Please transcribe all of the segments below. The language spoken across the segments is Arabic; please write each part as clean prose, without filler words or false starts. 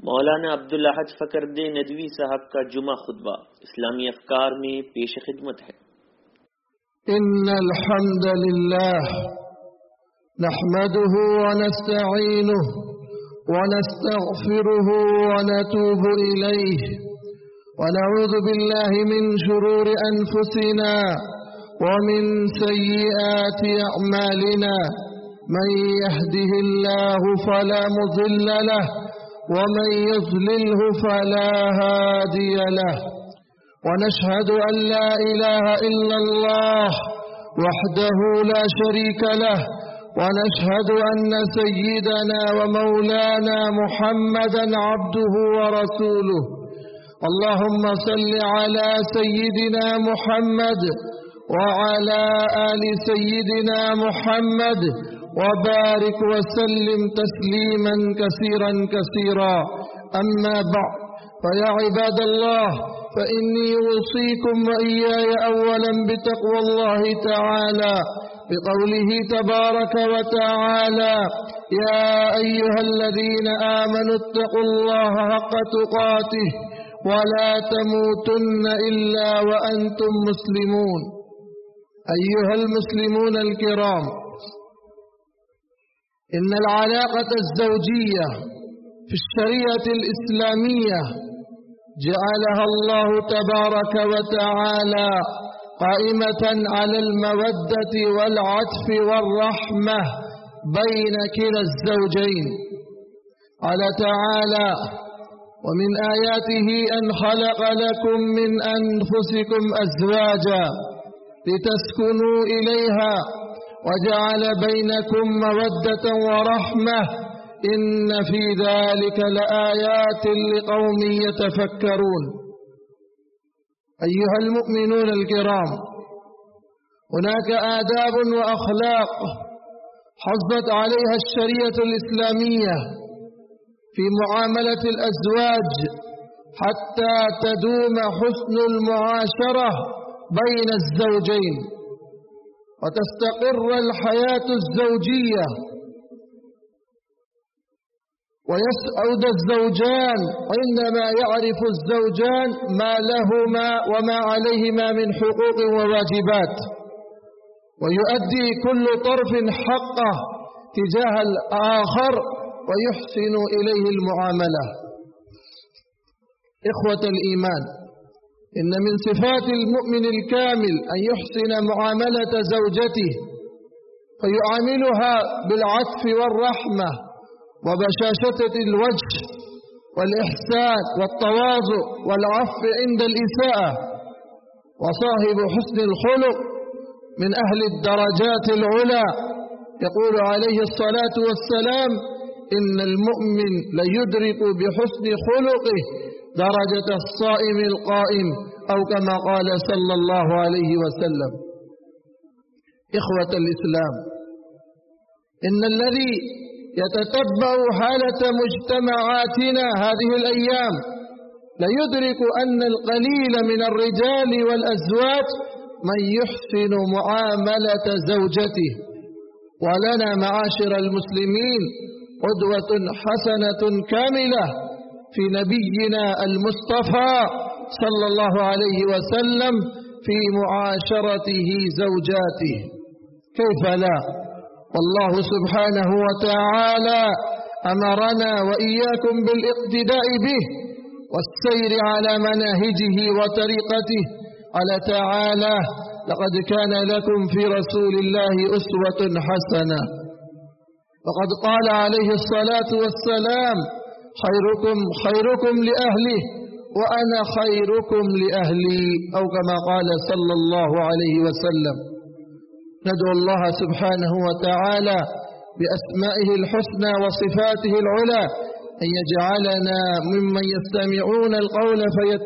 मौलाना अब्दुल अहद फकरुद्दीन नदवी साहब का जुमा खुतबा इस्लामी अफकार में पेश खिदमत है। इन्नल हम्दुलिल्लाह नहमदुहु व नस्तईनुहु व नस्तगफिरुहु व नतूबु इलैहि व नऊज़ु बिल्लाहि मिन शुरूरि अनफुसिना व मिन सय्यिआति अअमालिना मन यहदिहिल्लाहु फला मुज़िल्ल लहु ومن يضلله فلا هادي له ونشهد أن لا إله إلا الله وحده لا شريك له ونشهد أن سيدنا ومولانا محمدا عبده ورسوله اللهم صل على سيدنا محمد وعلى آل سيدنا محمد وبارك وسلم تسليما كثيرا كثيرا أما بعد فيا عباد الله فإني أوصيكم وإياي أولا بتقوى الله تعالى بقوله تبارك وتعالى يا أيها الذين آمنوا اتقوا الله حق تقاته ولا تموتن إلا وأنتم مسلمون. أيها المسلمون الكرام، إن العلاقة الزوجية في الشريعة الإسلامية جعلها الله تبارك وتعالى قائمة على المودة والعطف والرحمة بين كلا الزوجين. قال تعالى ومن آياته أن خلق لكم من أنفسكم أزواجا لتسكنوا إليها وجعل بينكم مودة ورحمة إن في ذلك لآيات لقوم يتفكرون. أيها المؤمنون الكرام، هناك آداب وأخلاق حضت عليها الشريعة الإسلامية في معاملة الأزواج حتى تدوم حسن المعاشرة بين الزوجين وتستقر الحياة الزوجية ويسعد الزوجان عندما يعرف الزوجان ما لهما وما عليهما من حقوق وواجبات، ويؤدي كل طرف حقه تجاه الآخر ويحسن إليه المعاملة. إخوة الإيمان، إن من صفات المؤمن الكامل أن يحسن معاملة زوجته فيعاملها بالعطف والرحمة وبشاشة الوجه والإحسان والتواضع والعفو عند الإساءة. وصاحب حسن الخلق من أهل الدرجات العلى. يقول عليه الصلاة والسلام إن المؤمن ليدرك بحسن خلقه درجة الصائم القائم، أو كما قال صلى الله عليه وسلم. إخوة الإسلام، إن الذي يتتبع حالة مجتمعاتنا هذه الأيام ليدرك أن القليل من الرجال والأزواج من يحسن معاملة زوجته. ولنا معاشر المسلمين قدوة حسنة كاملة في نبينا المصطفى صلى الله عليه وسلم في معاشرته زوجاته، كيف لا؟ والله سبحانه وتعالى أمرنا وإياكم بالاقتداء به والسير على مناهجه وطريقته. قال تعالى لقد كان لكم في رسول الله أسوة حسنة. وقد قال عليه الصلاة والسلام خيركم خيركم لأهله وأنا خيركم لأهلي، أو كما قال صلى الله عليه وسلم. ندعو الله سبحانه وتعالى بأسمائه الحسنى وصفاته العلى أن يجعلنا ممن يستمعون القول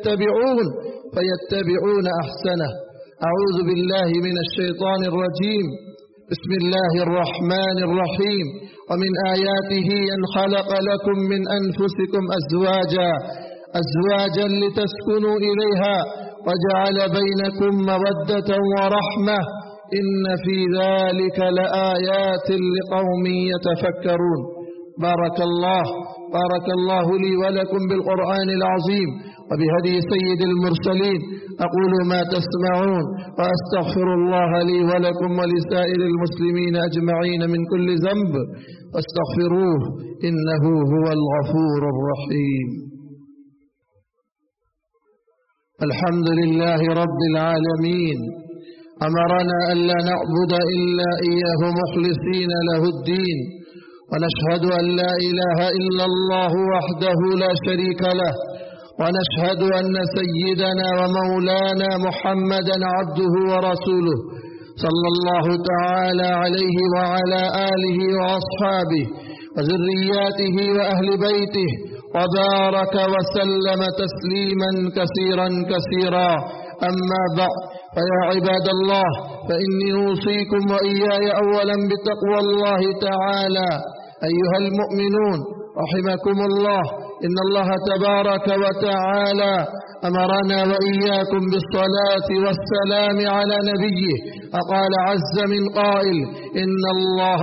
فيتبعون أحسنه. أعوذ بالله من الشيطان الرجيم. بسم الله الرحمن الرحيم. ومن آياته أن خلق لكم من أنفسكم أزواجا لتسكنوا إليها وجعل بينكم مودة ورحمة إن في ذلك لآيات لقوم يتفكرون. بارك الله لي ولكم بالقرآن العظيم وبهدي سيد المرسلين. أقول ما تسمعون وأستغفر الله لي ولكم ولسائر المسلمين أجمعين من كل ذنب فاستغفروه إنه هو الغفور الرحيم. الحمد لله رب العالمين، أمرنا ألا نعبد إلا إياه مخلصين له الدين، ونشهد أن لا إله إلا الله وحده لا شريك له، ونشهد أن سيدنا ومولانا محمدا عبده ورسوله صلى الله تعالى عليه وعلى آله وأصحابه وذرياته وأهل بيته وبارك وسلم تسليما كثيرا كثيرا. أما بعد، فيا عباد الله، فإني أوصيكم وإياي أولا بتقوى الله تعالى. أيها المؤمنون رحمكم الله، إن الله تبارك وتعالى أمرنا وإياكم بالصلاة والسلام على نبيه، فقال عز من قائل: إن الله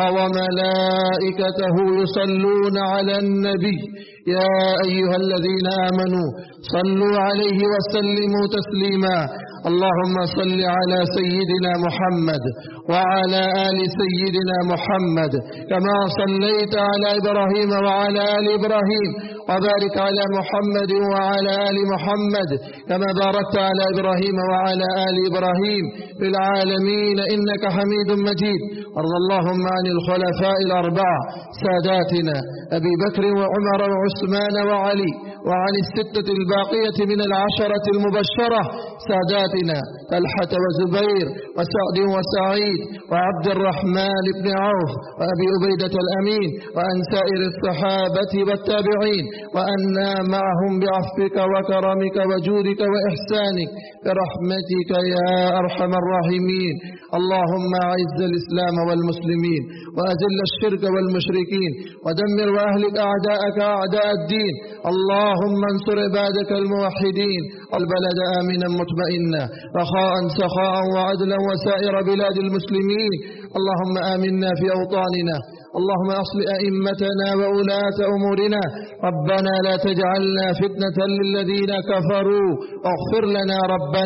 وملائكته يصلون على النبي يا أيها الذين آمنوا صلوا عليه وسلموا تسليما. اللهم صل على سيدنا محمد وعلى آل سيدنا محمد كما صليت على إبراهيم وعلى آل إبراهيم، وبارك على محمد وعلى آل محمد كما باركت على إبراهيم وعلى آل إبراهيم في العالمين إنك حميد مجيد. وارض اللهم عن الخلفاء الأربعة ساداتنا أبي بكر وعمر وعثمان وعلي، وعن الستة الباقية من العشرة المبشرة ساداتنا طلحة وزبير وسعد وسعيد وعبد الرحمن بن عوف وأبي عبيدة الأمين، وأن سائر الصحابة والتابعين، وأنا معهم بعفوك وكرمك وجودك وإحسانك برحمتك يا أرحم الراحمين. اللهم أعز الإسلام والمسلمين، وأذل الشرك والمشركين، ودمر وأهلك أعداءك أعداء الدين. اللهم انصر عبادك الموحدين، البلد آمنا مطمئنا رخاء سخاء وعدلا وسائر بلاد المسلمين. اللهم آمنا في أوطاننا، اللهم أصلح أئمتنا وولاة أمورنا. ربنا لا تجعلنا فتنة للذين كفروا، واغفر لنا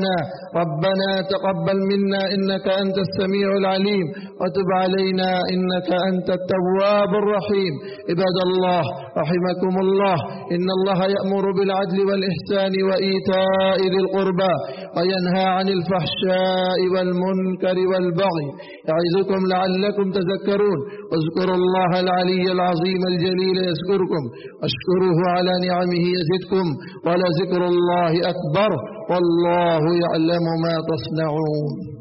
ربنا تقبل منا إنك أنت السميع العليم، وتب علينا إنك أنت التواب الرحيم. عباد الله رحمكم الله، إن الله يأمر بالعدل والإحسان وإيتاء ذي القربى، وينهى عن الفحشاء والمنكر والبغي، يعظكم لعلكم تذكرون. واذكروا الله العلي العظيم الجليل يذكركم، واشكروه على نعمه يزدكم، ولذكر الله أكبر، والله يعلم ما تصنعون.